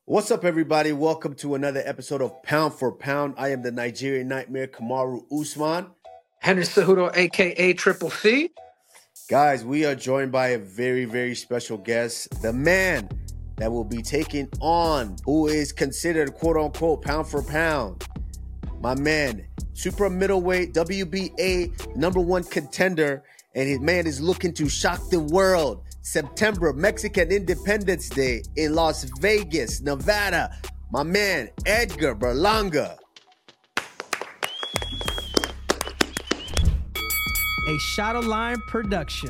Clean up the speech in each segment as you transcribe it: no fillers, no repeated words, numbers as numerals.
What's up, everybody? Welcome to another episode of Pound for Pound. I am the Nigerian Nightmare, Kamaru Usman. Henry Cejudo, aka Triple C. Guys, we are joined by a very, very special guest, the man that will be taking on who is considered quote unquote pound for pound. My man, super middleweight WBA number one contender, and his man is looking to shock the world. September, Mexican Independence Day in Las Vegas, Nevada. My man, Edgar Berlanga. A Shadowline production.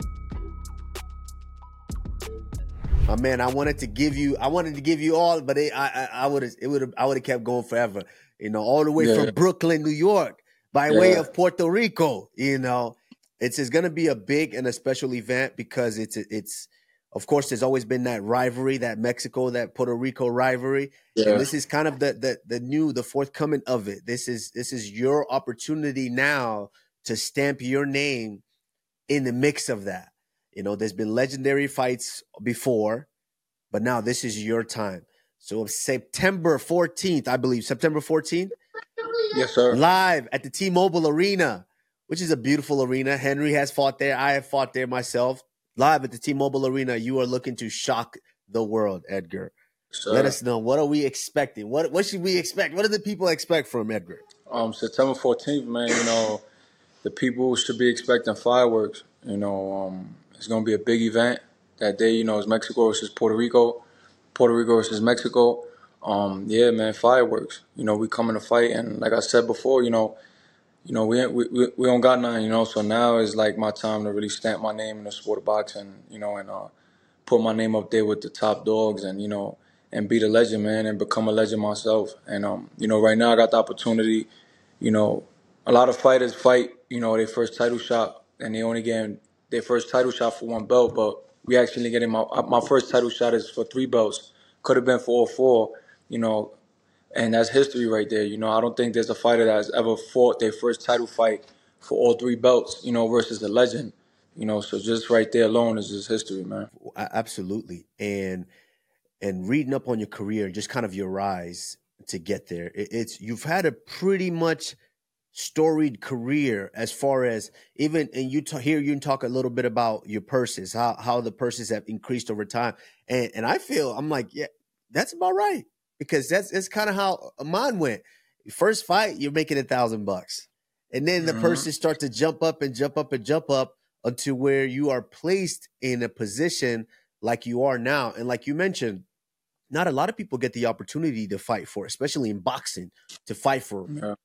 My man, I wanted to give you all, but I would have kept going forever. You know, all the way from Brooklyn, New York, by way of Puerto Rico. You know, it's going to be a big and a special event because it's of course there's always been that rivalry, that Mexico, that Puerto Rico rivalry, and this is kind of the forthcoming of it. This is your opportunity now to stamp your name in the mix of that. You know, there's been legendary fights before, but now this is your time. So September 14th, I believe, September 14th. Yes, sir. Live at the T-Mobile Arena, which is a beautiful arena. Henry has fought there. I have fought there myself. Live at the T-Mobile Arena, you are looking to shock the world, Edgar. Sir. Let us know. What are we expecting? What should we expect? What do the people expect from Edgar? September 14th, man, you know, the people should be expecting fireworks. You know, it's going to be a big event. That day, you know, it's Mexico versus Puerto Rico. Puerto Rico versus Mexico. Yeah, man, fireworks. You know, we coming to fight. And like I said before, you know, we don't got nothing, you know. So now is like my time to really stamp my name in the sport of boxing, you know, and put my name up there with the top dogs and, you know, and be the legend, man, and become a legend myself. And, you know, right now I got the opportunity, you know, a lot of fighters fight, you know, their first title shot, and they only get their first title shot for one belt. But we actually getting my first title shot is for 3 belts. Could have been for all 4, you know, and that's history right there. You know, I don't think there's a fighter that's ever fought their first title fight for all 3 belts, you know, versus a legend. You know, so just right there alone is just history, man. Absolutely. And reading up on your career, just kind of your rise to get there, it's you've had a pretty much storied career as far as even, and you hear you talk a little bit about your purses, how the purses have increased over time. And I feel, I'm like, yeah, that's about right. Because that's kind of how mine went. First fight, you're making $1,000. And then the purses start to jump up and jump up and jump up until where you are placed in a position like you are now. And like you mentioned, not a lot of people get the opportunity to fight for, especially in boxing, to fight for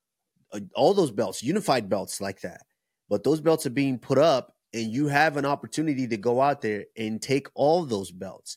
all those belts, unified belts like that. But those belts are being put up and you have an opportunity to go out there and take all those belts.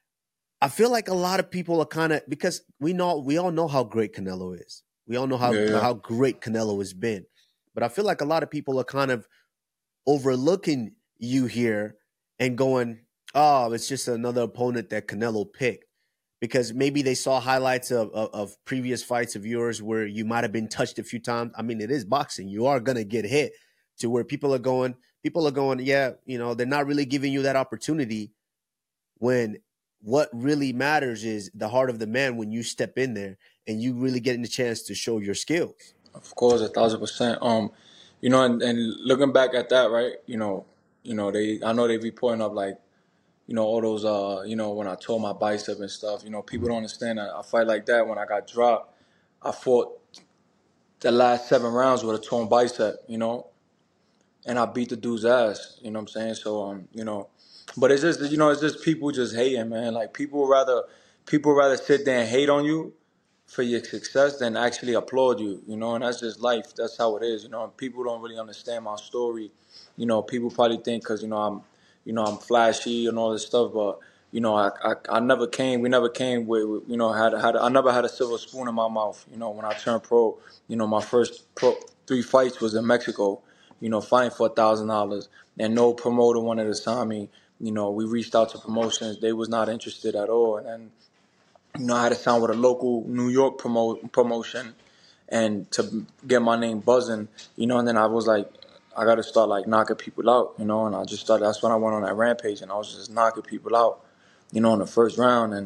I feel like a lot of people are kind of, because we all know how great Canelo is. We all know how great Canelo has been. But I feel like a lot of people are kind of overlooking you here and going, oh, it's just another opponent that Canelo picked. Because maybe they saw highlights of previous fights of yours where you might have been touched a few times. I mean, it is boxing. You are going to get hit, to where people are going, yeah, you know, they're not really giving you that opportunity, when what really matters is the heart of the man when you step in there and you really getting the chance to show your skills. Of course, 1,000%. You know, and looking back at that, right? You know, I know they be pointing up like, you know, all those, you know, when I tore my bicep and stuff. You know, people don't understand that a fight like that, when I got dropped, I fought the last 7 rounds with a torn bicep. You know, and I beat the dude's ass. You know what I'm saying? So, you know, but it's just, you know, it's just people just hating, man. Like people rather sit there and hate on you for your success than actually applaud you. You know, and that's just life. That's how it is. You know, and people don't really understand my story. You know, people probably think because I'm flashy and all this stuff, but you know, I never came. We never came with you know, I never had a silver spoon in my mouth. You know, when I turned pro, you know, my first pro 3 fights was in Mexico. You know, fighting for $1,000, and no promoter wanted to sign me. You know, we reached out to promotions; they was not interested at all. And then, you know, I had to sign with a local New York promotion, and to get my name buzzing. You know, and then I was like, I got to start like knocking people out. You know, and I just started. That's when I went on that rampage, and I was just knocking people out. You know, in the first round, and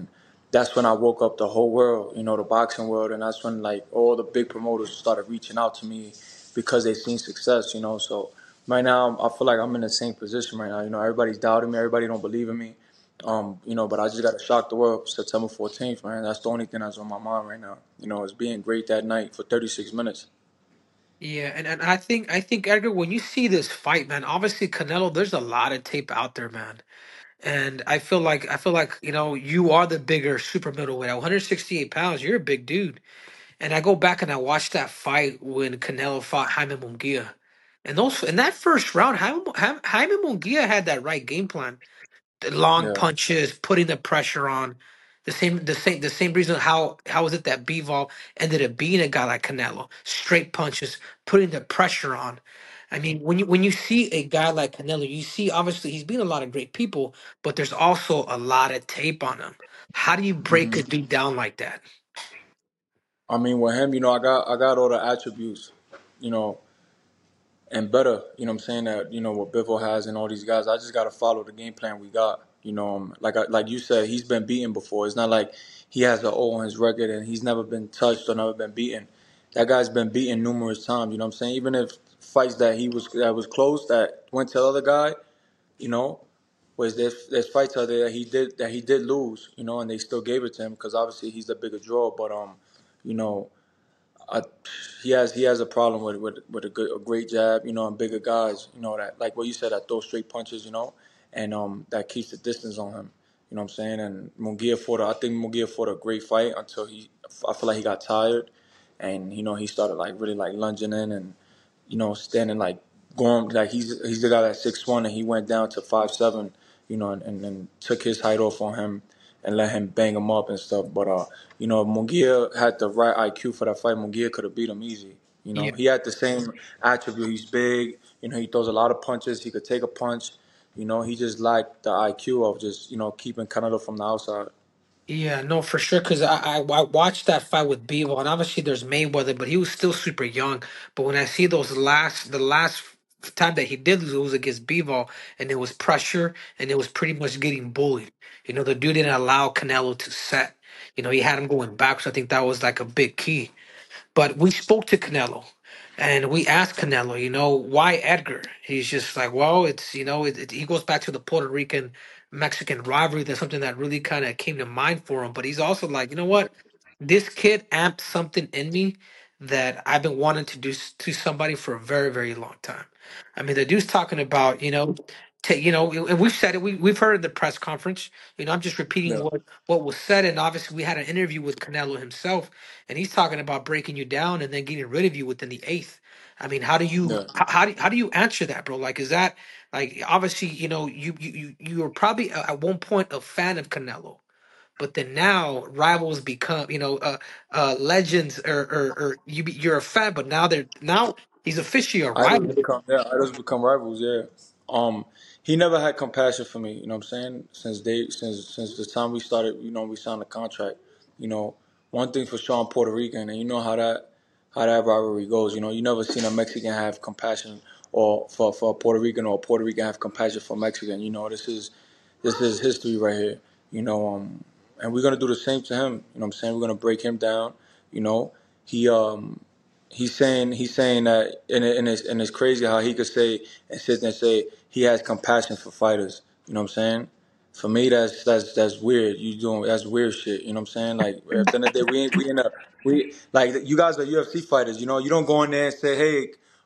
that's when I woke up the whole world, the boxing world, and that's when like all the big promoters started reaching out to me because they seen success. So right now I feel like I'm in the same position right now. Everybody's doubting me, everybody don't believe in me. But I just got to shock the world September 14th, man. That's the only thing that's on my mind right now. Is being great that night for 36 minutes. Yeah, and I think Edgar, when you see this fight, man, obviously Canelo, there's a lot of tape out there, man. And I feel like you are the bigger super middleweight at 168 pounds. You're a big dude. And I go back and I watched that fight when Canelo fought Jaime Munguia. And those in that first round, Jaime Munguia had that right game plan. The long Yeah. punches, putting the pressure on. The same reason how is it that Bivol ended up being a guy like Canelo? Straight punches, putting the pressure on. I mean, when you see a guy like Canelo, you see obviously he's been a lot of great people, but there's also a lot of tape on him. How do you break hmm a dude down like that? I mean, with him, I got all the attributes, you know, and better. What I'm saying, that what Biffle has and all these guys. I just got to follow the game plan we got. Like you said, he's been beaten before. It's not like he has an O on his record and he's never been touched or never been beaten. That guy's been beaten numerous times. You know what I'm saying? Even if fights that was close that went to the other guy, you know, was there's fights out there that he did lose, and they still gave it to him because obviously he's the bigger draw. But you know. I, he has a problem with a great jab, and bigger guys, that like what you said, that throw straight punches, and that keeps the distance on him. You know what I'm saying? And I think Munguia fought a great fight until I feel like he got tired, and he started like really like lunging in and standing like going like he's the guy that's 6'1" and he went down to 5'7", and took his height off on him and let him bang him up and stuff. But Munguia had the right IQ for that fight. Munguia could have beat him easy. Yeah. He had the same attribute. He's big. He throws a lot of punches. He could take a punch. He just lacked the IQ of just keeping Canelo from the outside. Yeah, no, for sure. Because I watched that fight with Bevo, and obviously there's Mayweather, but he was still super young. But when I see the last time that he did lose against Bevo, and it was pressure, and it was pretty much getting bullied. The dude didn't allow Canelo to set. He had him going back, so I think that was like a big key. But we spoke to Canelo and we asked Canelo, why Edgar? He's just like, well, he goes back to the Puerto Rican Mexican rivalry. That's something that really kind of came to mind for him. But he's also like, you know what? This kid amped something in me that I've been wanting to do to somebody for a very, very long time. I mean, the dude's talking about, and we've said it, we've heard in the press conference, I'm just repeating Yeah, what was said. And obviously, we had an interview with Canelo himself and he's talking about breaking you down and then getting rid of you within the eighth. I mean, how do you yeah. how do you answer that, bro? Like, is that like obviously you were probably at one point a fan of Canelo, but then now rivals become legends or you're a fan, but now he's officially a rival. Idols become rivals. Yeah. He never had compassion for me. You know what I'm saying? Since the time we started, we signed a contract. You know, one thing for sure, I'm Puerto Rican, and you know how that rivalry goes. You never seen a Mexican have compassion or for a Puerto Rican or a Puerto Rican have compassion for Mexican. This is history right here. And we're gonna do the same to him. You know what I'm saying? We're gonna break him down. You know, he he's saying that, and it's crazy how he could say and sit there and say he has compassion for fighters. You know what I'm saying? For me, that's weird. That's weird shit. You know what I'm saying? Like at the end of the day, we like you guys are UFC fighters. You don't go in there and say, hey,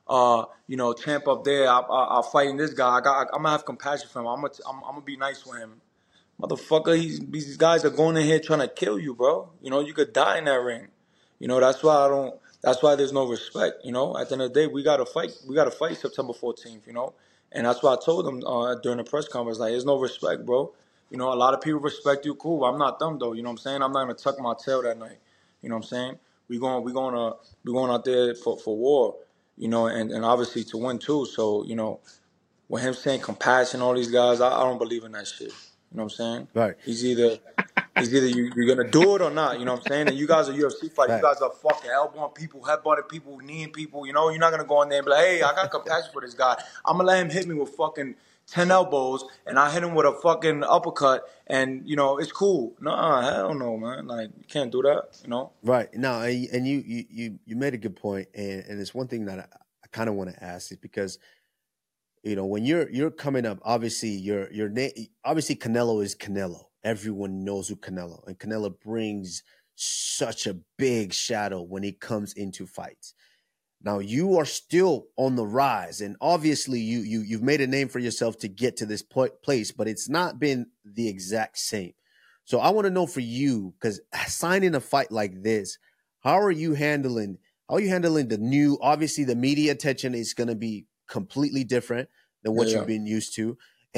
champ up there, I'm fighting this guy. I'm gonna have compassion for him. I'm gonna be nice with him. Motherfucker, these guys are going in here trying to kill you, bro. You could die in that ring. That's why I don't. That's why there's no respect. At the end of the day, we gotta fight. We gotta fight September 14th. And that's why I told them during the press conference, like, there's no respect, bro. A lot of people respect you, cool. I'm not them though. You know what I'm saying? I'm not gonna tuck my tail that night. You know what I'm saying? We going out there for war. And obviously to win too. So with him saying compassion, all these guys, I don't believe in that shit. You know what I'm saying? Right. He's either you're gonna do it or not. You know what I'm saying? And you guys are UFC fighters. You Right. guys are fucking elbowing people, headbutting people, kneeing people. You're not gonna go in there and be like, hey, I got compassion for this guy. I'm gonna let him hit me with fucking 10 elbows, and I hit him with a fucking uppercut, and it's cool. Nah, hell no, man. Like, you can't do that, Right now, and you made a good point, and it's one thing that I kind of want to ask is because when you're coming up, obviously your name, obviously Canelo is Canelo. Everyone knows who Canelo, and Canelo brings such a big shadow when he comes into fights. Now you are still on the rise, and obviously you've made a name for yourself to get to this place, but it's not been the exact same. So I want to know for you, because signing a fight like this, how are you handling? How are you handling the new? Obviously, the media attention is going to be completely different than what Yeah. you've been used to,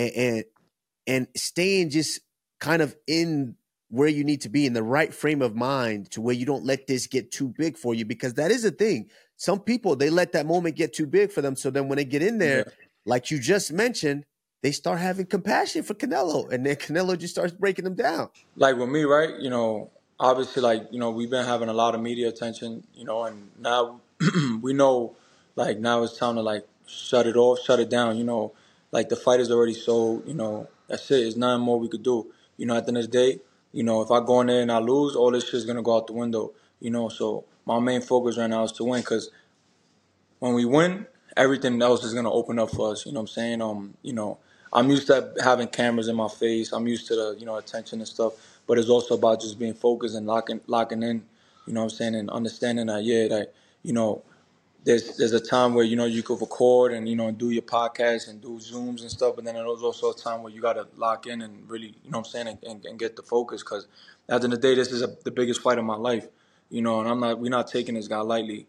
and staying just kind of in where you need to be in the right frame of mind to where you don't let this get too big for you, because that is a thing. Some people, they let that moment get too big for them. So then when they get in Yeah. there, like you just mentioned, they start having compassion for Canelo, and then Canelo just starts breaking them down. Like with me, right? Obviously, like, we've been having a lot of media attention, and now we know, like, now it's time to, like, shut it off, shut it down, like, the fight is already sold, that's it. There's nothing more we could do. At the end of the day, if I go in there and I lose, all this shit's going to go out the window, so my main focus right now is to win, because when we win, everything else is gonna open up for us. You know what I'm saying? I'm used to having cameras in my face. I'm used to the attention and stuff. But it's also about just being focused and locking in. You know what I'm saying? And understanding that you know there's a time where you could record and do your podcast and do Zooms and stuff. But then there's also a time where you gotta lock in and really what I'm saying and get the focus, because at the end of the day, this is the biggest fight of my life. And we're not taking this guy lightly.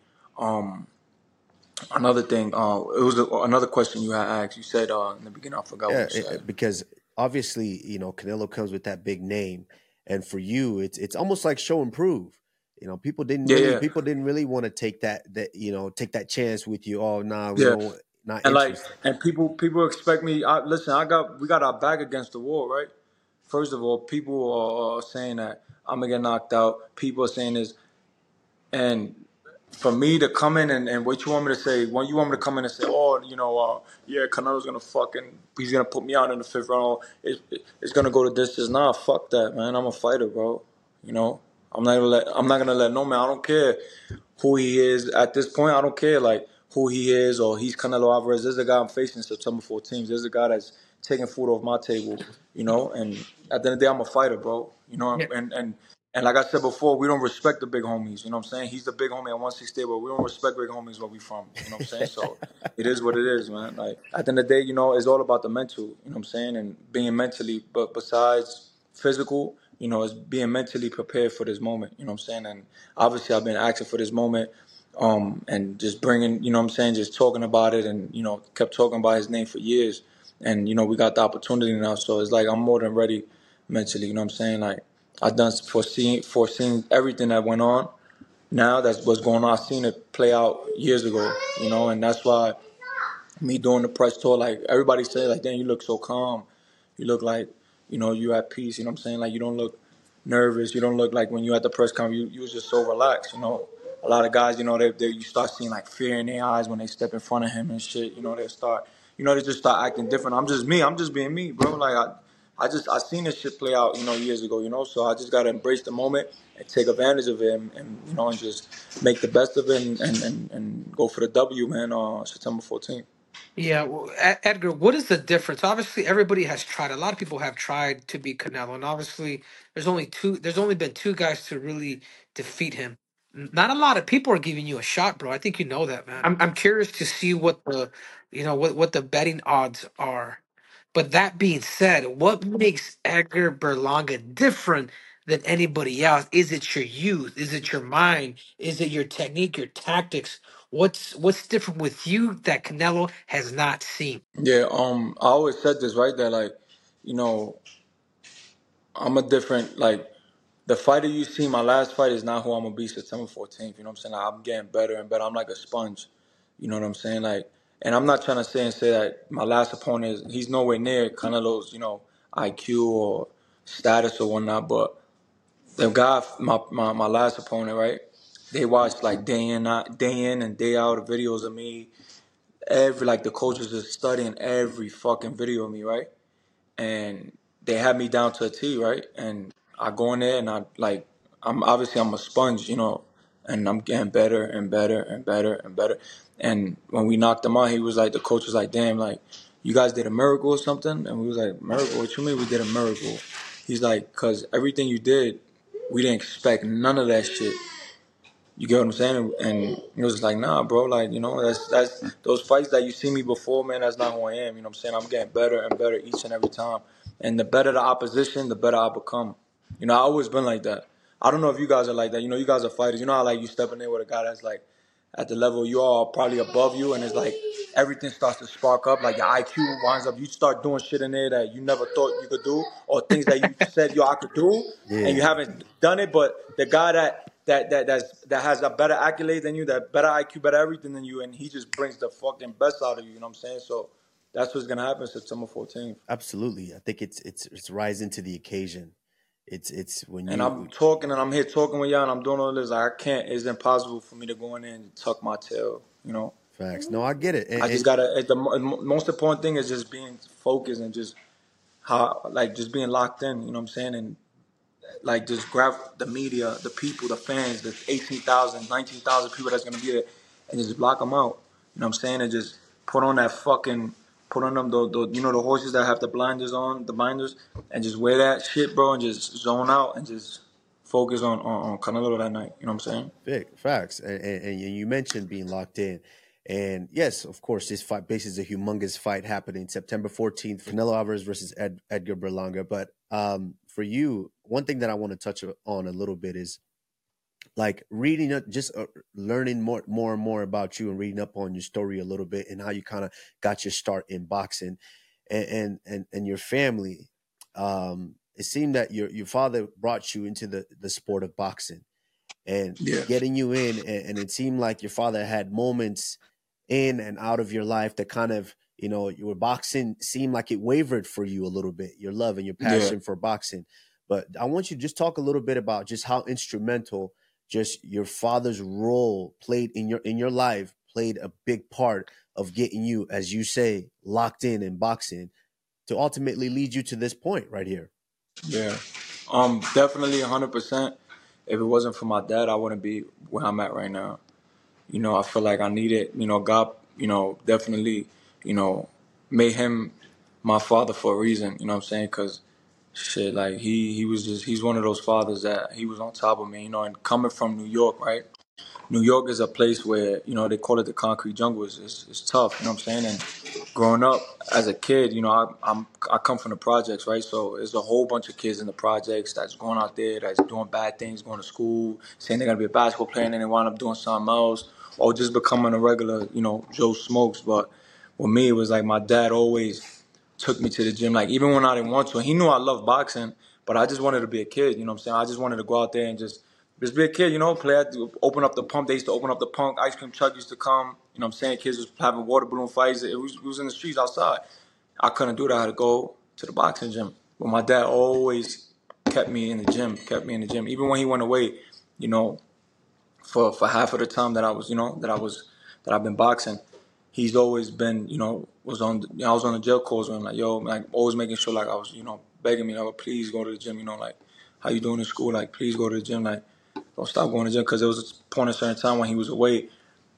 Another thing, it was another question you had asked. You said in the beginning, I forgot what Yeah, you said. because obviously, Canelo comes with that big name, and for you, it's almost like show and prove. Yeah, yeah, People didn't really want to take take that chance with you. Oh, nah, we yeah. don't, not And like, interested. and people expect me. Listen, we got our back against the wall, right? First of all, people are saying that I'm gonna get knocked out. People are saying this, and for me to come in and what you want me to say, when you want me to come in and say, oh, yeah, Canelo's gonna he's gonna put me out in the fifth round. It's gonna go to this. Nah, fuck that, man. I'm a fighter, bro. You know, I'm not gonna let no man. I don't care who he is at this point. I don't care like who he is or he's Canelo Alvarez. There's a guy I'm facing September 14th. There's a guy that's taking food off my table. And at the end of the day, I'm a fighter, bro. Yeah. And like I said before, we don't respect the big homies. You know what I'm saying? He's the big homie at 168, but we don't respect big homies where we from. You know what I'm saying? So it is what it is, man. Like at the end of the day, it's all about the mental. You know what I'm saying? And being mentally, but besides physical, is being mentally prepared for this moment. You know what I'm saying? And obviously, I've been asking for this moment, and just bringing, you know what I'm saying, just talking about it, and kept talking about his name for years. And we got the opportunity now, so it's like I'm more than ready mentally. You know what I'm saying? Like I done foreseen everything that went on. Now that's what's going on. I seen it play out years ago. And that's why me doing the press tour, like everybody say, like, damn, you look so calm. You look like, you at peace. You know what I'm saying? Like you don't look nervous. You don't look like when you at the press conference, you was just so relaxed. A lot of guys, you start seeing like fear in their eyes when they step in front of him and shit. They just start acting different. I'm just me. I'm just being me, bro. Like I seen this shit play out, years ago. So I just gotta embrace the moment and take advantage of it, and just make the best of it, and go for the W, man. September 14th. Yeah, well, Edgar, what is the difference? Obviously, everybody has tried. A lot of people have tried to beat Canelo, and obviously, there's only two. There's only been two guys to really defeat him. Not a lot of people are giving you a shot, bro. I think you know that, man. I'm curious to see what what the betting odds are. But that being said, what makes Edgar Berlanga different than anybody else? Is it your youth? Is it your mind? Is it your technique, your tactics? What's different with you that Canelo has not seen? Yeah, I always said this, right? That like, you know, I'm a different like the fighter you see. My last fight is not who I'm gonna be September 14th. You know what I'm saying? Like, I'm getting better and better. I'm like a sponge. You know what I'm saying? Like, and I'm not trying to say that my last opponent he's nowhere near Canelo's IQ or status or whatnot. But the guy, my last opponent, right? They watch like day in and day out videos of me. like the coaches are studying every fucking video of me, right? And they had me down to a T, right? And I go in there and I'm a sponge, and I'm getting better and better and better and better. And when we knocked him out, he was like, the coach was like, damn, like, you guys did a miracle or something? And we was like, miracle? What you mean we did a miracle? He's like, cause everything you did, we didn't expect none of that shit. You get what I'm saying? And it was like, nah, bro, like, that's those fights that you see me before, man, that's not who I am. You know what I'm saying? I'm getting better and better each and every time. And the better the opposition, the better I become. I always been like that. I don't know if you guys are like that. You guys are fighters. You know how like you stepping in with a guy that's like at the level you are probably above you, and it's like everything starts to spark up, like your IQ winds up. You start doing shit in there that you never thought you could do, or things that you said I could do, and you Yeah, haven't done it. But the guy that has a better accolade than you, that better IQ, better everything than you, and he just brings the fucking best out of you. You know what I'm saying? So that's what's gonna happen September 14th. absolutely. I think it's rising to the occasion. It's when And I'm you talking, and I'm here talking with y'all, and I'm doing all this. Like, I can't. It's impossible for me to go in there and tuck my tail. facts. No, I get it. I just gotta. Most important thing is just being focused and just just being locked in. You know what I'm saying? And like just grab the media, the people, the fans, the 18,000, 19,000 people that's gonna be there, and just block them out. You know what I'm saying? And just put on put on them the horses that have the blinders on, the binders, and just wear that shit, bro, and just zone out and just focus on Canelo that night. You know what I'm saying? big facts, and you mentioned being locked in, and yes, of course, this fight is a humongous fight happening September 14th, Canelo Alvarez versus Edgar Berlanga. But for you, one thing that I want to touch on a little bit is like reading up, just learning more and more about you, and reading up on your story a little bit, and how you kind of got your start in boxing, and your family. It seemed that your father brought you into the sport of boxing and Yeah. getting you in, and it seemed like your father had moments in and out of your life that kind of, your boxing seemed like it wavered for you a little bit, your love and your Yeah. passion for boxing. But I want you to just talk a little bit about just how instrumental just your father's role played in your life, played a big part of getting you, as you say, locked in boxing to ultimately lead you to this point right here. Yeah. Definitely 100%. If it wasn't for my dad, I wouldn't be where I'm at right now. I feel like I needed, God, definitely, you know, made him my father for a reason, you know what I'm saying? Because shit, like he's one of those fathers that he was on top of me, and coming from New York, right? New York is a place where, they call it the concrete jungle. It's tough, you know what I'm saying? And growing up as a kid, I come from the projects, right? So there's a whole bunch of kids in the projects that's going out there, that's doing bad things, going to school, saying they're gonna be a basketball player, and then they wind up doing something else, or just becoming a regular, Joe Smokes. But with me, it was like my dad always took me to the gym, like even when I didn't want to. He knew I loved boxing, but I just wanted to be a kid, you know what I'm saying? I just wanted to go out there and just be a kid, play at open up the pump. They used to open up the pump. Ice cream truck used to come. You know what I'm saying? Kids was having water balloon fights. It was in the streets outside. I couldn't do that. I had to go to the boxing gym. But my dad always kept me in the gym, Even when he went away, you know, for half of the time that I was, that I've been boxing, he's always been, I was on the jail calls with him, like, yo, like, always making sure, like, I was, begging me, like, please go to the gym, like, how you doing in school? Like, please go to the gym, like, don't stop going to the gym. Because there was a point, a certain time when he was away,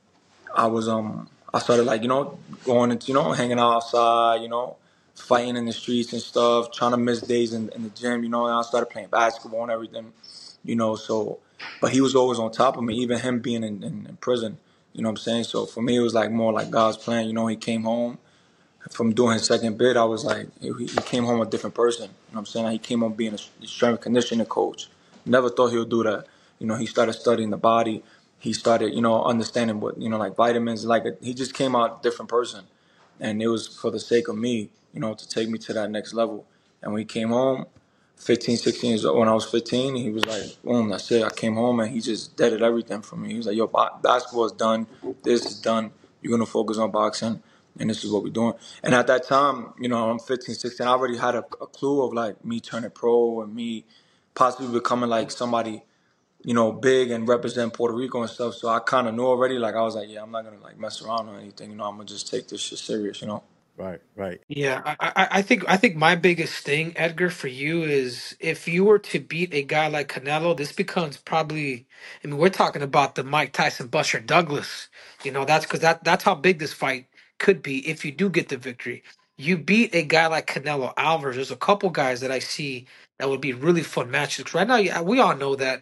I started, like, going into, hanging out outside, fighting in the streets and stuff, trying to miss days in the gym, and I started playing basketball and everything, so, but he was always on top of me, even him being in prison, you know what I'm saying? So for me, it was like more like God's plan, he came home from doing his second bid. I was like, he came home a different person, you know what I'm saying? Like, he came home being a strength and conditioning coach. Never thought he would do that. He started studying the body. He started, understanding what, like vitamins, like he just came out a different person. And it was for the sake of me, to take me to that next level. And when he came home, 15, 16 years old, when I was 15, he was like, boom, that's it. I came home and he just deaded everything for me. He was like, yo, basketball is done. This is done. You're going to focus on boxing. And this is what we're doing. And at that time, I'm 15, 16. I already had a clue of like me turning pro and me possibly becoming like somebody big and represent Puerto Rico and stuff. So I kind of knew already. Like I was like, yeah, I'm not gonna like mess around or anything. I'm gonna just take this shit serious. Right, right. Yeah, I think my biggest thing, Edgar, for you is if you were to beat a guy like Canelo, this becomes probably. I mean, we're talking about the Mike Tyson Buster Douglas. That's because that's how big this fight could be if you do get the victory. You beat a guy like Canelo Alvarez. There's a couple guys that I see that would be really fun matches. 'Cause right now, yeah, we all know that.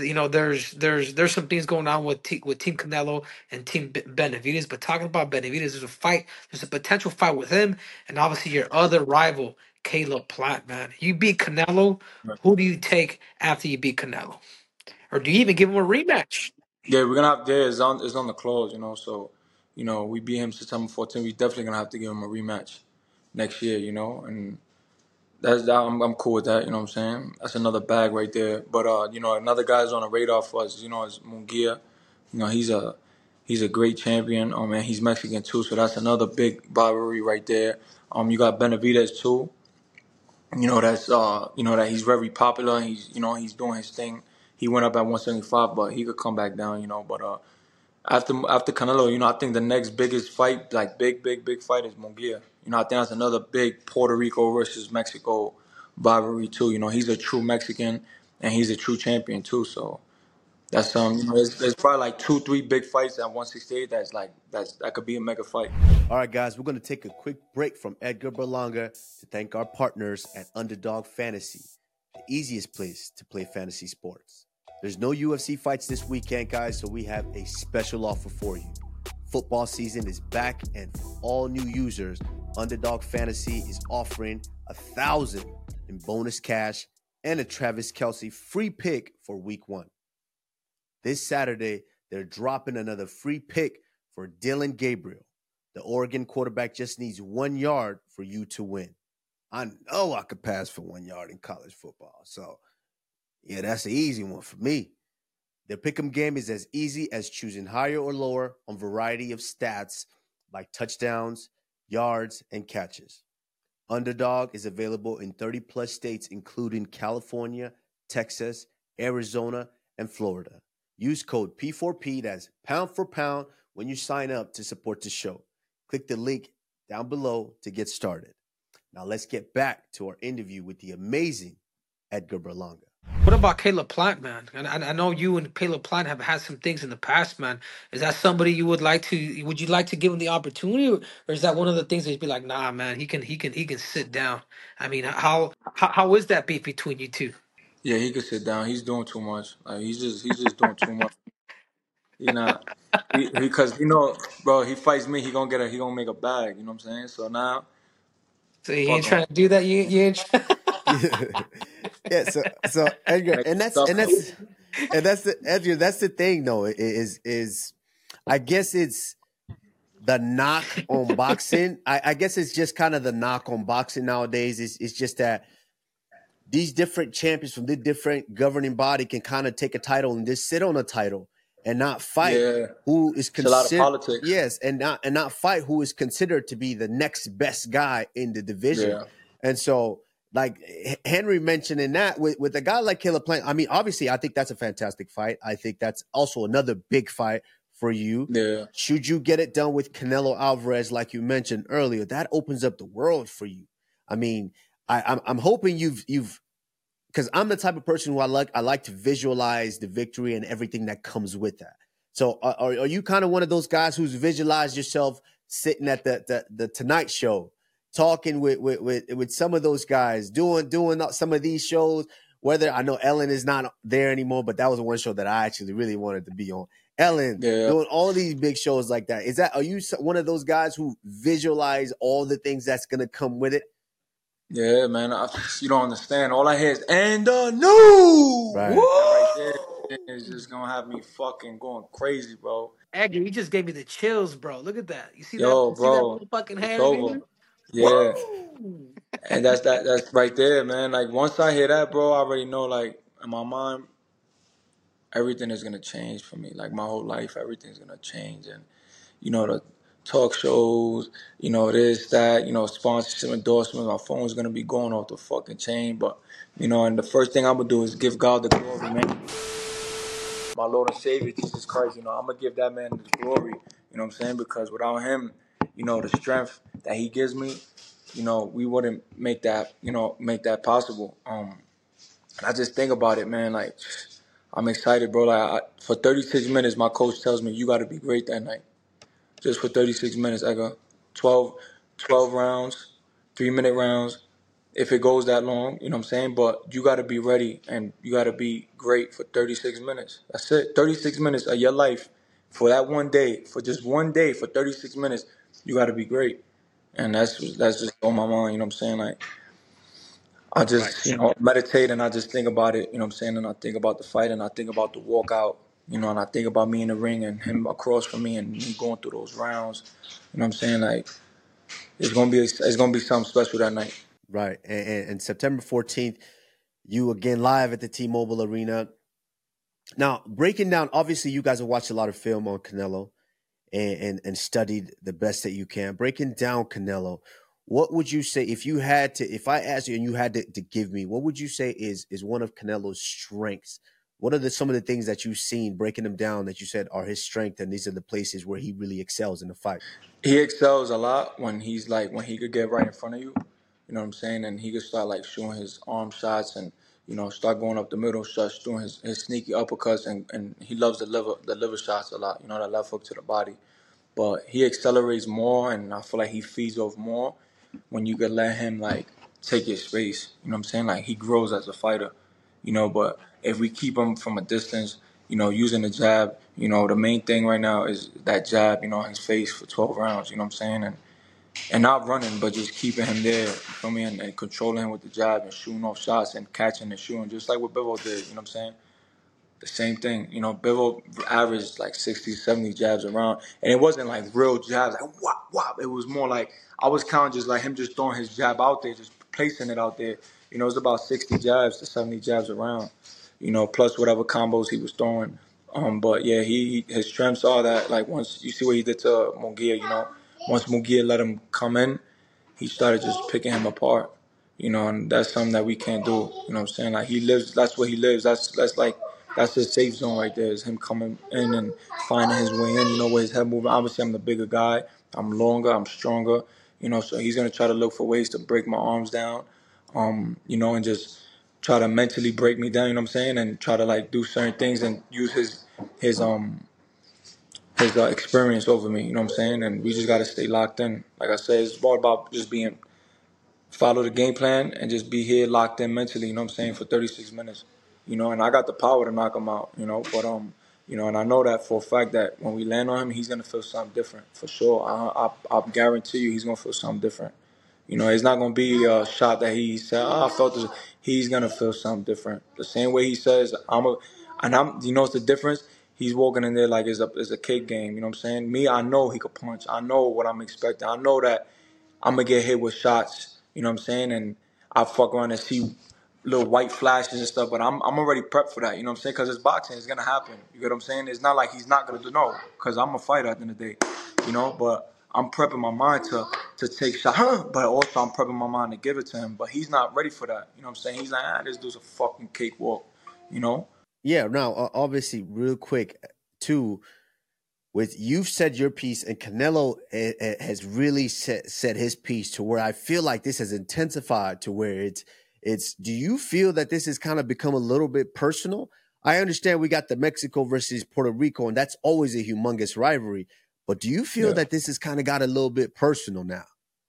There's some things going on with Team Canelo and Team Benavidez. But talking about Benavidez, there's a fight. There's a potential fight with him and obviously your other rival, Caleb Plant, man. You beat Canelo. Who do you take after you beat Canelo? Or do you even give him a rematch? Yeah, we're gonna have. Yeah, it's on the clause. So we beat him September 14th. We definitely gonna have to give him a rematch next year. And that's that. I'm cool with that. You know what I'm saying? That's another bag right there. But another guy's on the radar for us. Is Munguia. He's a great champion. And he's Mexican too, so that's another big rivalry right there. You got Benavidez too. That's that he's very popular. He's doing his thing. He went up at 175, but he could come back down. But after Canelo, I think the next biggest fight, like big fight, is Munguia. I think that's another big Puerto Rico versus Mexico rivalry too. He's a true Mexican and he's a true champion too. So that's there's probably like 2-3 big fights at 168. That could be a mega fight. All right, guys, we're going to take a quick break from Edgar Berlanga to thank our partners at Underdog Fantasy, the easiest place to play fantasy sports. There's no UFC fights this weekend, guys, so we have a special offer for you. Football season is back, and for all new users, Underdog Fantasy is offering $1,000 in bonus cash and a Travis Kelce free pick for week 1. This Saturday, they're dropping another free pick for Dylan Gabriel. The Oregon quarterback just needs 1 yard for you to win. I know I could pass for 1 yard in college football. So, yeah, that's an easy one for me. Their pick'em game is as easy as choosing higher or lower on a variety of stats like touchdowns, yards, and catches. Underdog is available in 30-plus states, including California, Texas, Arizona, and Florida. Use code P4P, that's pound for pound, when you sign up to support the show. Click the link down below to get started. Now let's get back to our interview with the amazing Edgar Berlanga. What about Caleb Plant, man? And I know you and Caleb Plant have had some things in the past, man. Is that somebody you would you like to give him the opportunity, or is that one of the things that you'd be like, nah, man, he can sit down? I mean, how is that beef between you two? Yeah, he could sit down. He's doing too much. Like he's just doing too much. He not because bro, he fights me, he gonna make a bag. You know what I'm saying? So now, So you fuck ain't him. trying to do that. You ain't. Yeah, so Edgar, Make and him suffer. that's the Edgar. That's the thing, though. Is I guess it's the knock on boxing. I guess it's just kind of the knock on boxing nowadays. It's just that these different champions from the different governing body can kind of take a title and just sit on a title and not fight Yeah, who is it's a lot of considered, politics. yes, and not fight who is considered to be the next best guy in the division. Yeah, And so, like Henry mentioned in that with a guy like Caleb Plant, I mean, obviously, I think that's a fantastic fight. I think that's also another big fight for you. yeah, Should you get it done with Canelo Alvarez, like you mentioned earlier, that opens up the world for you. I mean, I'm hoping you've because I'm the type of person who I like to visualize the victory and everything that comes with that. So are you kind of one of those guys who's visualized yourself sitting at the Tonight Show, talking with some of those guys, doing some of these shows? Whether I know Ellen is not there anymore, but that was one show that I actually really wanted to be on. Ellen, yeah. doing all these big shows like that. Are you one of those guys who visualize all the things that's going to come with it? Yeah, man. You don't understand. All I hear is "and the news." Right. That right there is just gonna have me fucking going crazy, bro. Edgar, you just gave me the chills, bro. Look at that. You see that? Yo, You see that bro, motherfucking it's hair, over. nigga? Yeah, Woo! and that's right there, man. Like once I hear that, bro, I already know. Like in my mind, everything is gonna change for me. Like my whole life, everything's gonna change, and the talk shows, this, that, sponsorship, endorsement. My phone's gonna be going off the fucking chain. But and the first thing I'm gonna do is give God the glory, man. my Lord and Savior, Jesus Christ. I'm going to give that man the glory, you know what I'm saying? Because without him, the strength that he gives me, we wouldn't make that possible. I just think about it, man. Like, I'm excited, bro. Like, for 36 minutes, my coach tells me, you got to be great that night. Just for 36 minutes, I got 12 rounds, 3-minute rounds, if it goes that long, you know what I'm saying? But you got to be ready and you got to be great for 36 minutes. That's it. 36 minutes of your life for that one day, for just one day, for 36 minutes, you got to be great. And that's just on my mind, you know what I'm saying? Like, I just, meditate and I just think about it, you know what I'm saying? And I think about the fight and I think about the walkout, and I think about me in the ring and him across from me and me going through those rounds. You know what I'm saying? Like, it's gonna be something special that night. Right. And September 14th, you again live at the T-Mobile Arena. Now, breaking down, obviously you guys have watched a lot of film on Canelo and studied the best that you can. Breaking down Canelo, what would you say if I asked you and you had to give me, what would you say is one of Canelo's strengths? What are some of the things that you've seen breaking them down that you said are his strength, and these are the places where he really excels in the fight? He excels a lot when he could get right in front of you. You know what I'm saying? And he could start like shooting his arm shots and, start going up the middle, start doing his sneaky uppercuts, and he loves the liver shots a lot, that left hook to the body. But he accelerates more, and I feel like he feeds off more when you could let him like take his space. You know what I'm saying? Like, he grows as a fighter, but if we keep him from a distance, using the jab, the main thing right now is that jab, on his face for 12 rounds, you know what I'm saying? And not running, but just keeping him there, you feel me, and controlling him with the jab and shooting off shots and catching and shooting, just like what Bivol did, you know what I'm saying? The same thing. Bivol averaged like 60, 70 jabs around. And it wasn't like real jabs, like whop, whop. It was more like, I was counting just like him just throwing his jab out there, just placing it out there. It was about 60 jabs to 70 jabs around, plus whatever combos he was throwing. But yeah, his strengths are that, like, once you see what he did to Munguia, once Munguia let him come in, he started just picking him apart. And that's something that we can't do. You know what I'm saying? Like, he lives, that's where he lives. That's his safe zone right there, is him coming in and finding his way in, with his head moving. Obviously, I'm the bigger guy. I'm longer. I'm stronger. So he's going to try to look for ways to break my arms down, and just try to mentally break me down, you know what I'm saying? And try to, like, do certain things and use his experience over me, you know what I'm saying? And we just got to stay locked in. Like I said, it's all about just follow the game plan and just be here locked in mentally, you know what I'm saying, for 36 minutes. And I got the power to knock him out, but and I know that for a fact that when we land on him, he's gonna feel something different for sure. I guarantee you, he's gonna feel something different. It's not gonna be a shot that he said, I felt this. He's gonna feel something different. The same way he says, it's the difference. He's walking in there like it's a kid game, you know what I'm saying? Me, I know he could punch. I know what I'm expecting. I know that I'm gonna get hit with shots, you know what I'm saying? And I fuck around and see little white flashes and stuff, but I'm already prepped for that, you know what I'm saying? Because it's boxing, it's gonna happen. You get what I'm saying? It's not like he's not gonna do no, because I'm a fighter at the end of the day, but I'm prepping my mind to take shots, but also I'm prepping my mind to give it to him. But he's not ready for that, you know what I'm saying? He's like, this dude's a fucking cakewalk, Yeah, now, obviously, real quick, too, you've said your piece, and Canelo has really said his piece, to where I feel like this has intensified to where do you feel that this has kind of become a little bit personal? I understand we got the Mexico versus Puerto Rico, and that's always a humongous rivalry. But do you feel that this has kind of got a little bit personal now?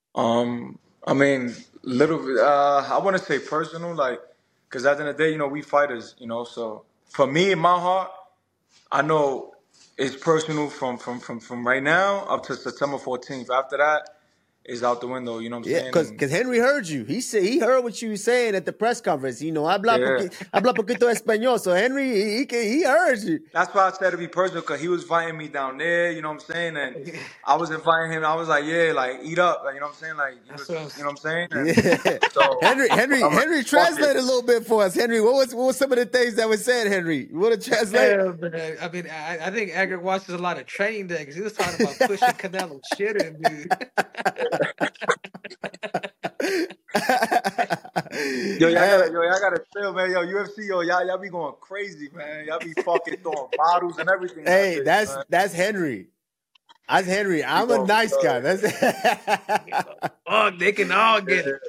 I mean, little bit, I want to say personal, like, because at the end of the day, we fighters, so for me, in my heart, I know it's personal from right now up to September 14th. After that, is out the window, you know what I'm saying? Because Henry heard you. He heard what you were saying at the press conference. Habla poquito español. So Henry, he heard you. That's why I said to be personal, because he was inviting me down there, you know what I'm saying? And I was inviting him. I was like, yeah, like, eat up, like, you know what I'm saying? Like, you know what I'm saying? And so, Henry, translate a little bit for us. Henry, what was some of the things that were said, Henry? You want to translate? Yeah, I mean, I think Edgar watches a lot of Training Day, because he was talking about pushing Canelo shit in, dude. Y'all gotta chill, man. Yo, UFC, y'all be going crazy, man. Y'all be fucking throwing bottles and everything in that Hey, bitch, man. that's Henry. That's Henry. Be I'm a going nice guy. retarded. That's Oh, they can all get it.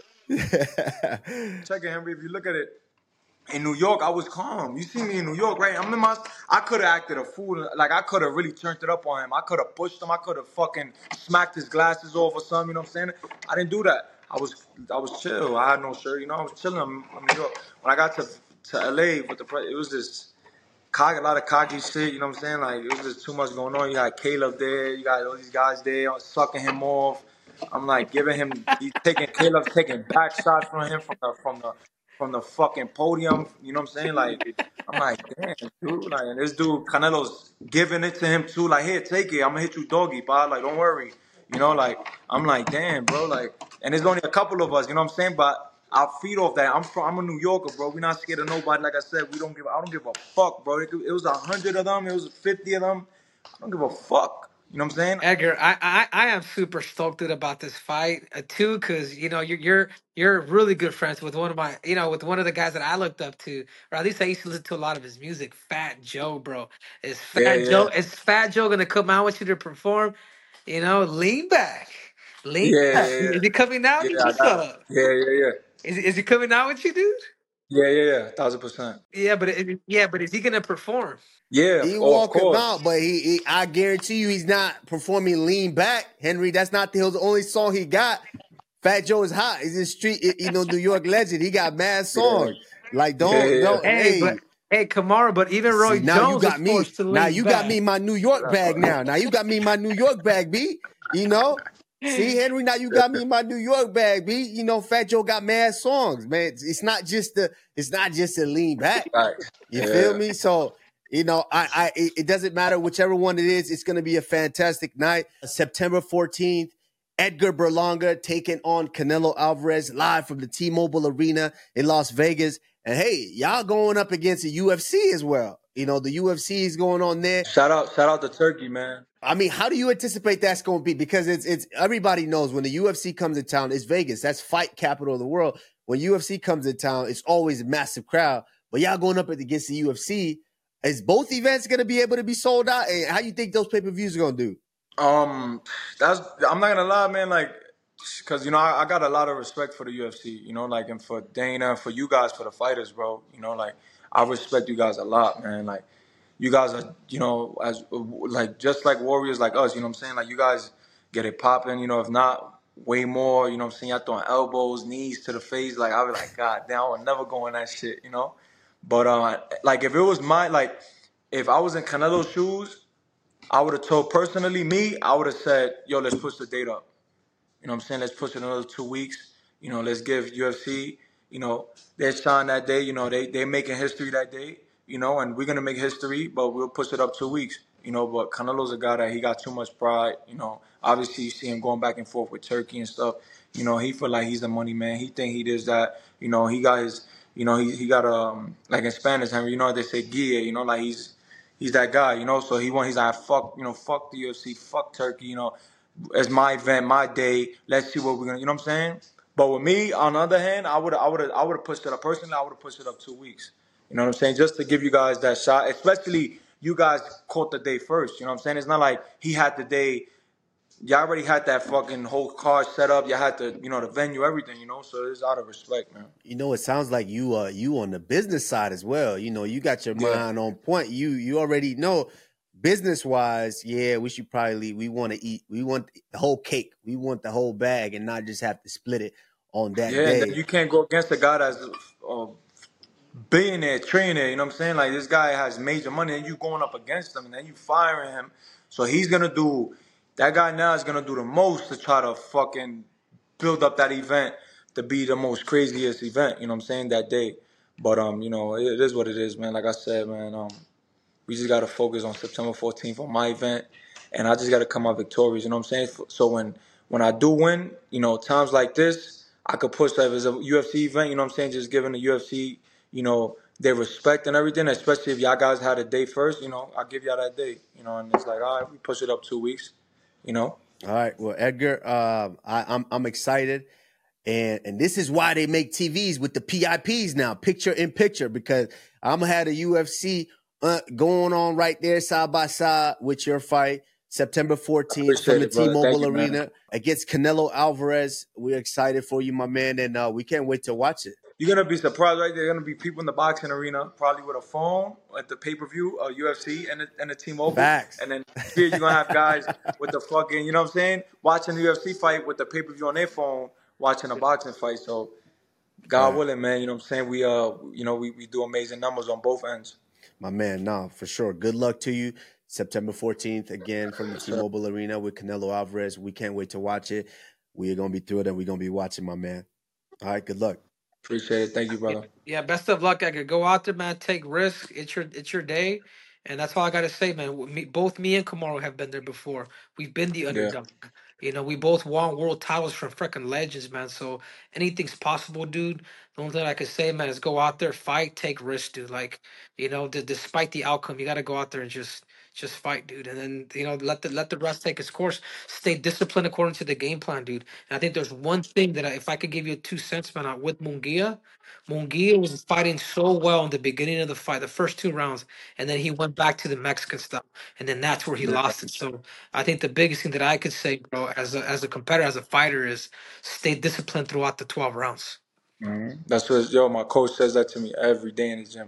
Check it, Henry. If you look at it, in New York, I was calm. You see me in New York, right? I could have acted a fool. Like, I could have really turned it up on him. I could have pushed him. I could have fucking smacked his glasses off or something, you know what I'm saying? I didn't do that. I was chill. I had no shirt, I was chilling in New York. When I got to LA with it was just a lot of cocky shit, you know what I'm saying? Like, it was just too much going on. You got Caleb there, you got all these guys there sucking him off. I'm like Caleb's taking back shots from him from the fucking podium. You know what I'm saying? Like, I'm like, damn, dude. Like, and this dude Canelo's giving it to him too. Like, here, take it. I'm gonna hit you doggy, bro. Like, don't worry. Like, I'm like, damn, bro. Like, and there's only a couple of us. You know what I'm saying? But I'll feed off that. I'm a New Yorker, bro. We're not scared of nobody. Like I said, I don't give a fuck, bro. It was 100 of them. It was 50 of them. I don't give a fuck. You know what I'm saying? Edgar, I am super stoked about this fight too, because you're really good friends with one of my with one of the guys that I looked up to, or at least I used to listen to a lot of his music. Fat Joe, bro, Yeah, yeah, Is Fat Joe gonna come out with you to perform? Lean back, yeah, lean yeah, back. yeah. Is he coming out? Yeah, I What's got it. up? Yeah, yeah, yeah. Is he coming out with you, dude? Yeah, yeah, yeah. 1,000%. But is he gonna perform? Yeah, he of walk him course. out, but I guarantee you, he's not performing "Lean Back." Henry, that's not the only song he got. Fat Joe is hot. He's a street, New York legend. He got mad Yeah, songs. Like, yeah, yeah. hey, Hey, Kamara, but even Roy see, now you Jones is got me. forced to Now lean you got back. me my New York bag now. Now you got me my New York bag, B. See, Henry, now you got me in my New York bag, B. Fat Joe got mad songs, man. It's not just a lean back. Right. You feel Yeah. me? So, it doesn't matter whichever one it is. It's going to be a fantastic night. September 14th, Edgar Berlanga taking on Canelo Alvarez live from the T-Mobile Arena in Las Vegas. And hey, y'all going up against the UFC as well. The UFC is going on there. Shout out to Turkey, man. I mean, how do you anticipate that's going to be? Because it's everybody knows when the UFC comes to town, it's Vegas. That's fight capital of the world. When UFC comes to town, it's always a massive crowd. But y'all going up against the UFC. Is both events going to be able to be sold out? And how you think those pay-per-views are going to do? I'm not gonna lie, man. Like, cause I got a lot of respect for the UFC. Like, and for Dana, for you guys, for the fighters, bro. Like, I respect you guys a lot, man. Like, you guys are, as like just like warriors like us. You know what I'm saying? Like, you guys get it popping. If not way more. You know what I'm saying? Y'all throwing elbows, knees to the face. Like, I be like, God damn, I would never go in that shit. But like, if I was in Canelo's shoes, I would have told personally I would have said, yo, let's push the date up. You know what I'm saying? Let's push it another 2 weeks. Let's give UFC, their shine that day. They making history that day, and we're going to make history, but we'll push it up 2 weeks. But Canelo's a guy that he got too much pride. Obviously you see him going back and forth with Turkey and stuff. He feel like he's the money man. He think he does that. He got his, he got, like in Spanish, Henry, they say guia, like he's that guy, so he's like, fuck the UFC, fuck Turkey, it's my event, my day. Let's see what we're gonna. You know what I'm saying? But with me, on the other hand, I would have pushed it up. Personally, I would have pushed it up 2 weeks. You know what I'm saying? Just to give you guys that shot. Especially you guys caught the day first. You know what I'm saying? It's not like he had the day. Y'all already had that fucking whole card set up. You had the venue, everything. So it's out of respect, man. It sounds like you on the business side as well. You got your Yeah. mind on point. You already know business wise, yeah, we want to eat. We want the whole cake. We want the whole bag and not just have to split it on that Yeah, and then day. you can't go against a guy that's billionaire, trillionaire, you know what I'm saying? Like, this guy has major money and you going up against him and then you firing him. So that guy now is going to do the most to try to fucking build up that event to be the most craziest event, you know what I'm saying, that day. But, it is what it is, man. Like I said, man, we just got to focus on September 14th on my event, and I just got to come out victorious. You know what I'm saying? So when I do win, times like this, I could push that as a UFC event. You know what I'm saying? Just giving the UFC, their respect and everything. Especially if y'all guys had a day first, I'll give y'all that day. And it's like, all right, we push it up 2 weeks. All right. Well, Edgar, I'm excited. And this is why they make TVs with the PIPs now, picture in picture, because I'm gonna have the UFC going on right there side by side with your fight, September 14th from the T-Mobile Arena against Canelo Alvarez. We're excited for you, my man, and we can't wait to watch it. You're going to be surprised, right? There are going to be people in the boxing arena, probably with a phone at the pay-per-view, UFC, and the T-Mobile. Facts. And then here you're going to have guys with the fucking, you know what I'm saying, watching the UFC fight with the pay-per-view on their phone, watching a boxing fight. So, God willing, man, you know what I'm saying, we do amazing numbers on both ends. My man, no, for sure. Good luck to you. September 14th, again, from the T-Mobile Arena with Canelo Alvarez. We can't wait to watch it. We're going to be thrilled and we're going to be watching, my man. All right, good luck. Appreciate it. Thank you, brother. Yeah, best of luck, Edgar. Go out there, man. Take risks. It's your day, and that's all I gotta say, man. Both me and Kamaru have been there before. We've been the underdog. Yeah. You know, we both won world titles from freaking legends, man. So anything's possible, dude. The only thing I can say, man, is go out there, fight, take risks, dude. Like, you know, despite the outcome, you got to go out there and just fight, dude. And then, you know, let the rest take its course. Stay disciplined according to the game plan, dude. And I think there's one thing that if I could give you 2 cents, man, with Munguia was fighting so well in the beginning of the fight, the first 2 rounds, and then he went back to the Mexican stuff, and then that's where he lost it. So I think the biggest thing that I could say, bro, as a competitor, as a fighter, is stay disciplined throughout the 12 rounds. Mm-hmm. That's what my coach says that to me every day in the gym.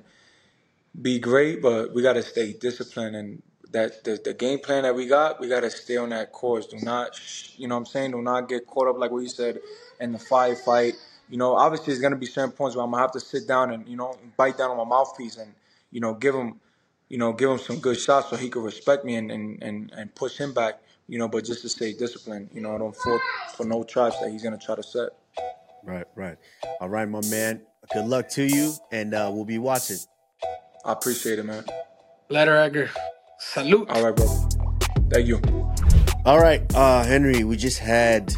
Be great, but we got to stay disciplined, and that the game plan that we got to stay on that course. Do not, you know what I'm saying? Do not get caught up like what you said in the fight. You know, obviously there's going to be certain points where I'm going to have to sit down and, you know, bite down on my mouthpiece and, you know, give him some good shots so he could respect me and push him back, you know, but just to stay disciplined, you know, I don't fall for no traps that he's going to try to set. Right. All right, my man. Good luck to you, and we'll be watching. I appreciate it, man. Later, Edgar. Salute. All right, bro. Thank you. All right, Henry, we just had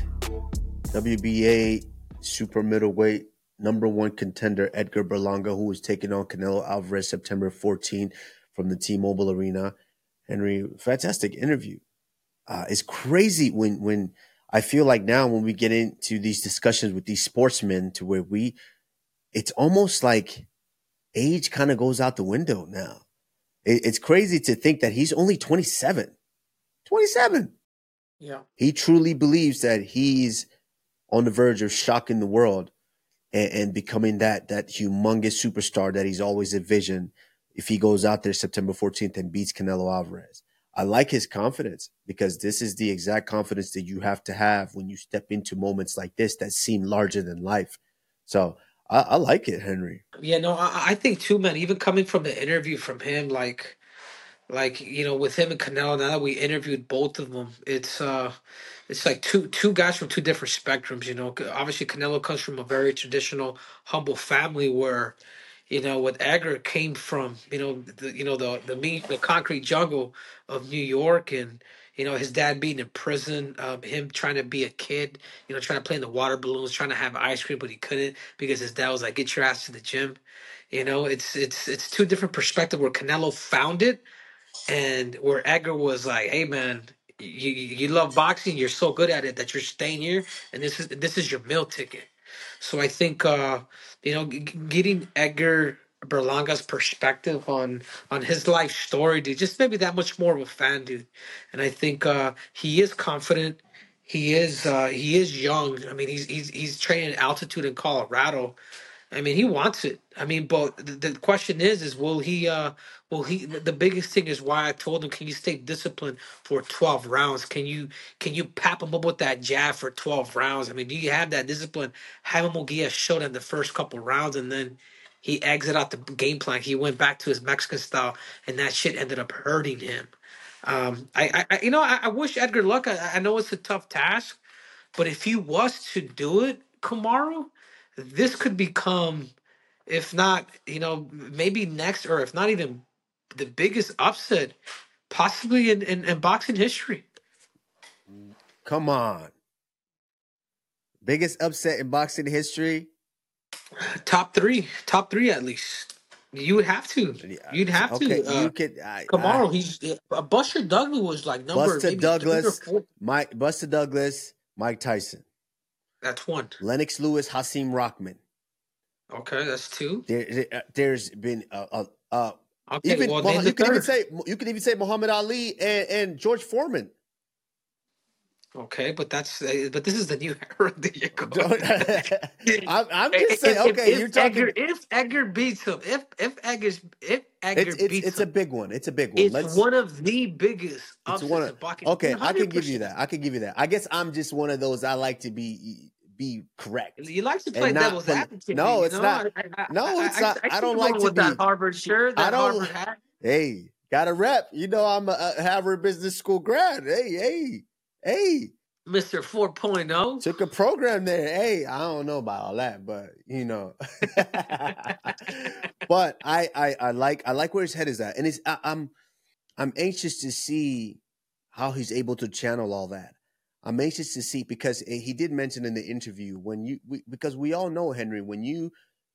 WBA super middleweight #1 contender Edgar Berlanga, who was taking on Canelo Alvarez September 14th from the T-Mobile Arena. Henry, fantastic interview. It's crazy when I feel like now when we get into these discussions with these sportsmen to where it's almost like age kind of goes out the window now. It's crazy to think that he's only 27. 27. Yeah. He truly believes that he's on the verge of shocking the world and becoming that humongous superstar that he's always envisioned if he goes out there September 14th and beats Canelo Alvarez. I like his confidence because this is the exact confidence that you have to have when you step into moments like this that seem larger than life. So I like it, Henry. Yeah, no, I think too, man. Even coming from the interview from him, like you know, with him and Canelo. Now that we interviewed both of them, it's like two guys from two different spectrums. You know, obviously Canelo comes from a very traditional, humble family where, you know, what Edgar came from, the concrete jungle of New York, and you know his dad being in prison, him trying to be a kid, you know, trying to play in the water balloons, trying to have ice cream, but he couldn't because his dad was like, "Get your ass to the gym." You know, it's two different perspectives where Canelo found it, and where Edgar was like, "Hey, man." You love boxing. You're so good at it that you're staying here, and this is your meal ticket. So I think getting Edgar Berlanga's perspective on his life story, dude, just maybe that much more of a fan, dude. And I think he is confident. He is young. I mean, he's training at altitude in Colorado. I mean, he wants it. I mean, but the question is will he? The biggest thing is why I told him, can you stay disciplined for 12 rounds? Can you pap him up with that jab for 12 rounds? I mean, do you have that discipline? Jaime Munguia showed in the first couple rounds, and then he exited out the game plan. He went back to his Mexican style, and that shit ended up hurting him. I wish Edgar luck. I know it's a tough task, but if he was to do it, Kamaru, this could become, if not, maybe next, or if not even the biggest upset possibly in boxing history. Come on. Biggest upset in boxing history? Top three at least. You would have to. You'd have to. You could. Kamaru, he's Buster Douglas was like number Buster maybe Douglas, 3 or 4. Buster Douglas, Mike Tyson. That's one. Lennox Lewis, Hasim Rahman. Okay, that's two. There's been Okay, even well, name the you could even third. say Muhammad Ali and George Foreman. Okay, but this is the new era that you're going. I'm just saying. Okay, you're talking. If Edgar beats him, if Edgar beats It's a him, big one. It's a big one. it's one of the biggest It's one upsets of. in boxing. Okay, I can give you 100%. that. I can give you that. I guess I'm just one of those. I like to be correct. You like to play And not devil's advocate, no, you it's know. not. No, it's not. I I see don't you like going to with be. that Harvard shirt, I that don't. Harvard hat. Hey, got a rep. You know, I'm a Harvard Business School grad. Hey. Mr. 4.0. Took a program there. Hey, I don't know about all that, but you know. But I like where his head is at, and I'm anxious to see how he's able to channel all that. I'm anxious to see because he did mention in the interview because we all know, Henry, when you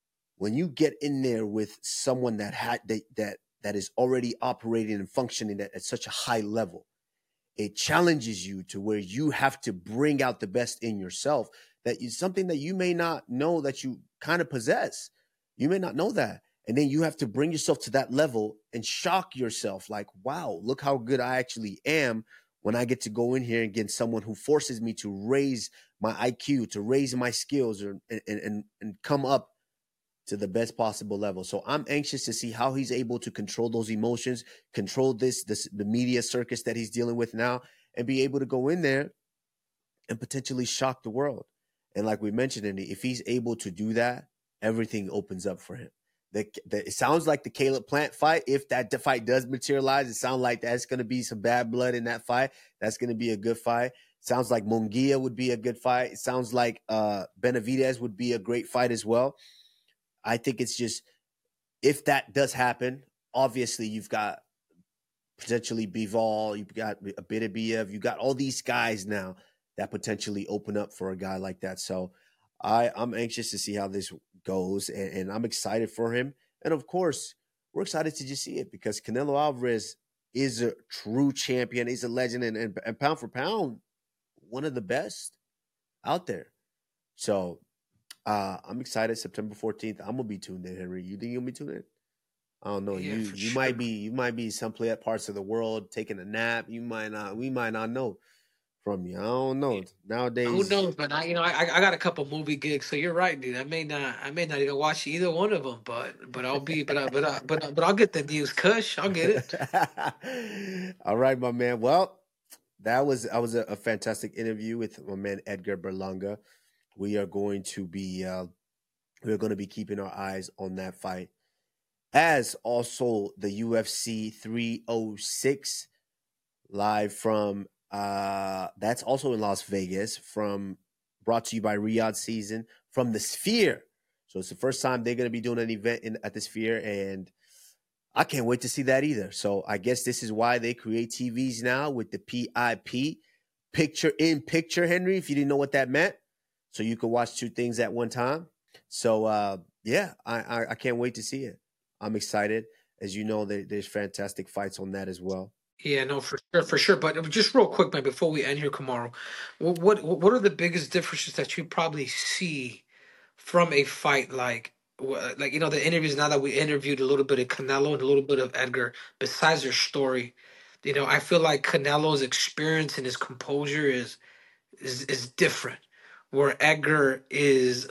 get in there with someone that is already operating and functioning at such a high level, it challenges you to where you have to bring out the best in yourself. That is something that you may not know that you kind of possess. You may not know that. And then you have to bring yourself to that level and shock yourself like, wow, look how good I actually am when I get to go in here and get someone who forces me to raise my IQ, to raise my skills and come up to the best possible level. So I'm anxious to see how he's able to control those emotions, control the media circus that he's dealing with now, and be able to go in there and potentially shock the world. And like we mentioned, Andy, if he's able to do that, everything opens up for him. It sounds like the Caleb Plant fight. If that fight does materialize, it sounds like that's going to be some bad blood in that fight. That's going to be a good fight. Sounds like Munguia would be a good fight. It sounds like Benavidez would be a great fight as well. I think it's just, if that does happen, obviously you've got potentially Bivol, you've got a bit of Biev, you got all these guys now that potentially open up for a guy like that. So I'm anxious to see how this goes, and I'm excited for him. And of course, we're excited to just see it because Canelo Alvarez is a true champion. He's a legend, and pound for pound, one of the best out there. So I'm excited. September 14th. I'm gonna be tuned in, Henry. You think you'll be tuned in? I don't know. Yeah, You sure. might be someplace parts of the world taking a nap. We might not know from you. I don't know. Nowadays, who knows? But I got a couple movie gigs, so you're right, dude. I may not even watch either one of them, but I'll get the news. Kush, I'll get it. All right, my man. Well, that was a fantastic interview with my man Edgar Berlanga. We are going to be keeping our eyes on that fight, as also the UFC 306 live from that's also in Las Vegas, brought to you by Riyadh Season from the Sphere. So it's the first time they're going to be doing an event at the Sphere, and I can't wait to see that either. So I guess this is why they create TVs now with the PIP, picture in picture, Henry, if you didn't know what that meant. So you could watch two things at one time. So yeah, I can't wait to see it. I'm excited. As you know, there's fantastic fights on that as well. Yeah, no, for sure. But just real quick, man, before we end here, Kamaru, what are the biggest differences that you probably see from a fight like the interviews now that we interviewed a little bit of Canelo and a little bit of Edgar, besides their story, I feel like Canelo's experience and his composure is different, where Edgar is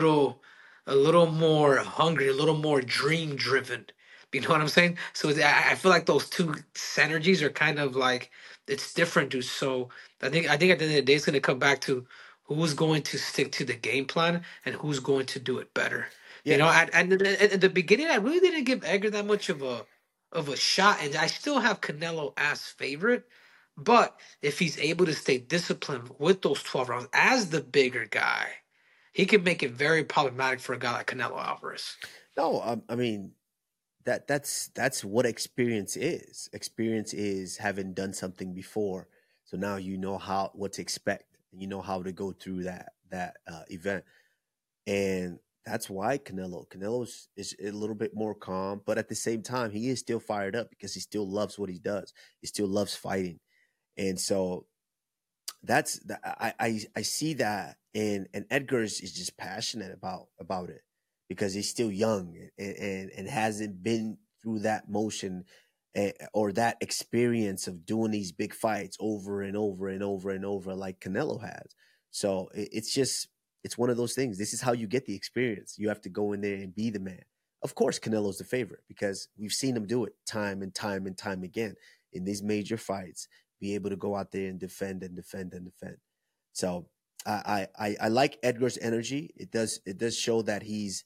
a little more hungry, a little more dream driven. You know what I'm saying? So I feel like those two synergies are kind of like it's different, dude. So I think at the end of the day, it's going to come back to who's going to stick to the game plan and who's going to do it better. Yeah. At the beginning, I really didn't give Edgar that much of a shot, and I still have Canelo as favorite. But if he's able to stay disciplined with those 12 rounds as the bigger guy, he can make it very problematic for a guy like Canelo Alvarez. No, I mean that's what experience is. Experience is having done something before, so now you know what to expect, and you know how to go through that event, and that's why Canelo is a little bit more calm, but at the same time, he is still fired up because he still loves what he does. He still loves fighting. And so I see that, and Edgar is just passionate about it because he's still young and hasn't been through that motion or that experience of doing these big fights over and over and over and over like Canelo has. So it's one of those things. This is how you get the experience. You have to go in there and be the man. Of course, Canelo's the favorite because we've seen him do it time and time and time again in these major fights. Be able to go out there and defend and defend and defend. So I like Edgar's energy. It does show that he's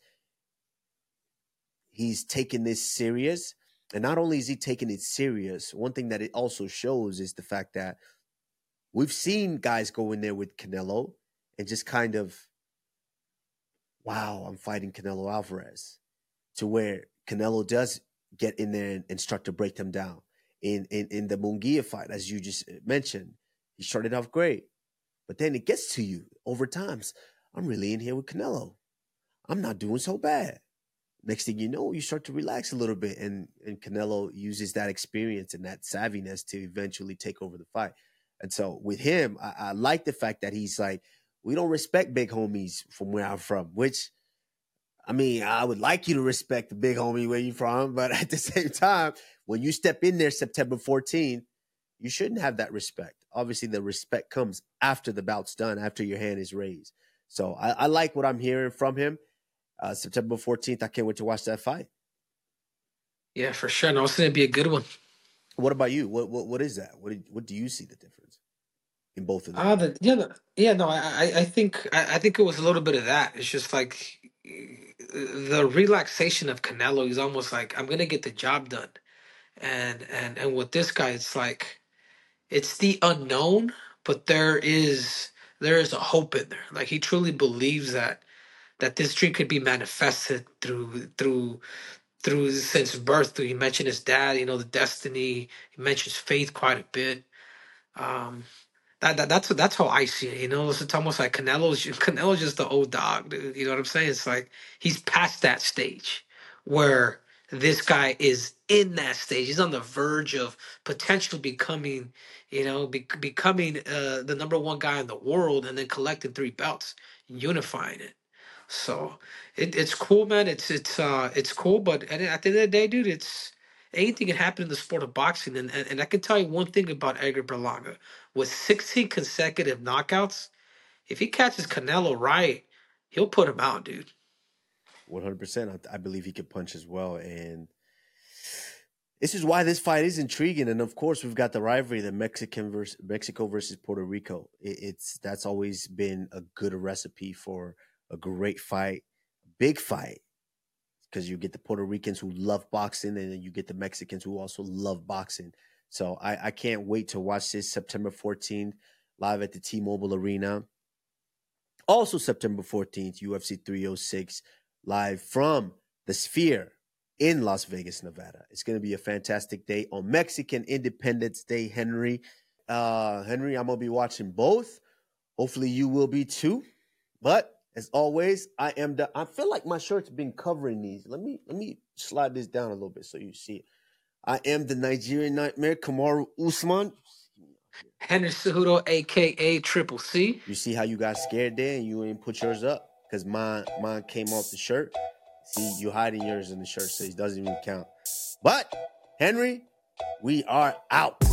taking this serious. And not only is he taking it serious, one thing that it also shows is the fact that we've seen guys go in there with Canelo and just kind of, wow, I'm fighting Canelo Alvarez, to where Canelo does get in there and start to break them down. In the Munguia fight, as you just mentioned, he started off great, but then it gets to you over times. I'm really in here with Canelo. I'm not doing so bad. Next thing you know, you start to relax a little bit, and Canelo uses that experience and that savviness to eventually take over the fight. And so with him, I like the fact that he's like, we don't respect big homies from where I'm from, which, I mean, I would like you to respect the big homie where you're from, but at the same time, when you step in there September 14th, you shouldn't have that respect. Obviously, the respect comes after the bout's done, after your hand is raised. So I like what I'm hearing from him. September 14th, I can't wait to watch that fight. Yeah, for sure. No, it's going to be a good one. What about you? What is that? What do you see the difference in both of them? I think it was a little bit of that. It's just like the relaxation of Canelo. He's almost like, I'm gonna get the job done, and with this guy, it's like it's the unknown, but there is a hope in there. Like he truly believes that this dream could be manifested through since birth. He mentioned his dad, the destiny. He mentions faith quite a bit. Um, that's how I see it. It's almost like Canelo's just the old dog, dude. You know what I'm saying? It's like he's past that stage where this guy is in that stage. He's on the verge of potentially becoming, becoming the number one guy in the world, and then collecting 3 belts, unifying it. So it's cool, man. It's cool, but at the end of the day, dude, anything can happen in the sport of boxing. And I can tell you one thing about Edgar Berlanga. With 16 consecutive knockouts, if he catches Canelo right, he'll put him out, dude. 100%. I believe he could punch as well. And this is why this fight is intriguing. And of course, we've got the rivalry, the Mexico versus Puerto Rico. That's always been a good recipe for a great fight, big fight, because you get the Puerto Ricans who love boxing, and then you get the Mexicans who also love boxing. So I can't wait to watch this September 14th live at the T-Mobile Arena. Also September 14th, UFC 306 live from the Sphere in Las Vegas, Nevada. It's going to be a fantastic day on Mexican Independence Day, Henry. Henry, I'm going to be watching both. Hopefully you will be too. But as always, I feel like my shirt's been covering these. Let me slide this down a little bit so you see it. I am the Nigerian Nightmare, Kamaru Usman. Henry Cejudo, a.k.a. Triple C. You see how you got scared there and you ain't put yours up? Because mine came off the shirt. See, you hiding yours in the shirt, so it doesn't even count. But, Henry, we are out.